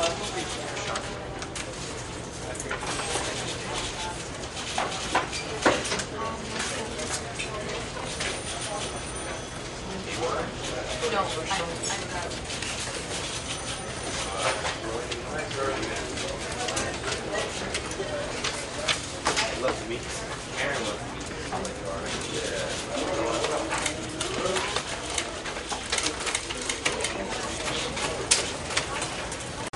No, I'm not. I love to meet Karen loves to meet. Yeah.